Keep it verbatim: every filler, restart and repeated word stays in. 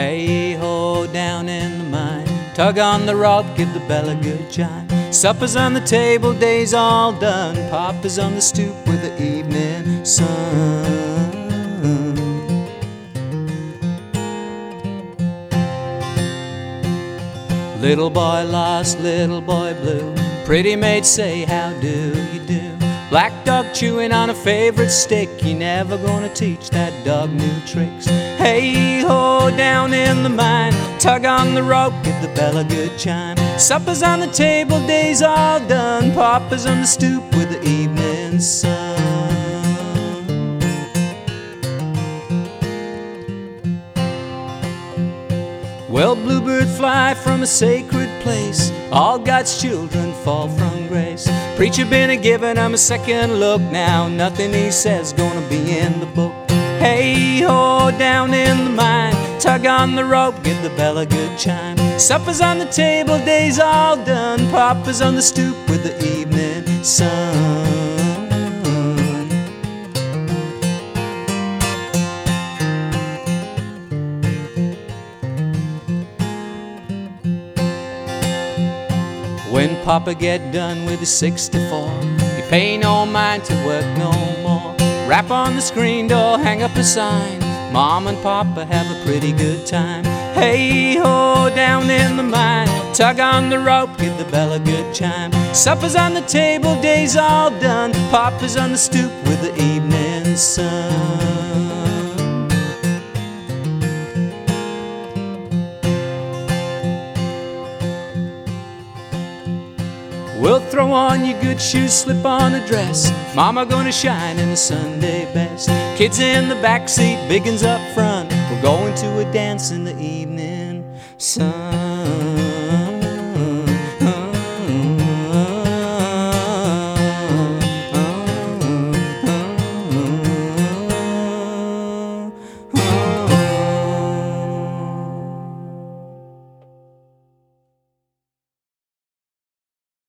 Hey-ho, down in the mine, tug on the rope, give the bell a good chime. Supper's on the table, day's all done. Papa's on the stoop with the evening sun. Little boy lost, little boy blue, pretty maid say, how do you do? Black dog chewing on a favorite stick, you never gonna teach that dog new tricks. Hey-ho, down in the mine, tug on the rope, give the bell a good chime. Supper's on the table, day's all done. Papa's on the stoop with the evening sun. Well, bluebird fly from a sacred place, all God's children fall from grace. Preacher been a giving them a second look, now nothing he says gonna be in the book. Hey-ho, down in the mine, tug on the rope, give the bell a good chime. Supper's on the table, day's all done. Papa's on the stoop with the evening sun. When Papa get done with his sixty-four, he pay no mind to work no more. Rap on the screen door, hang up a sign, Mom and Papa have a pretty good time. Hey-ho, down in the mine, tug on the rope, give the bell a good chime. Supper's on the table, day's all done. Papa's on the stoop with the evening sun. Well, throw on your good shoes, slip on a dress, Mama gonna shine in the Sunday best. Kids in the back seat, big uns up front, we're going to a dance in the evening sun.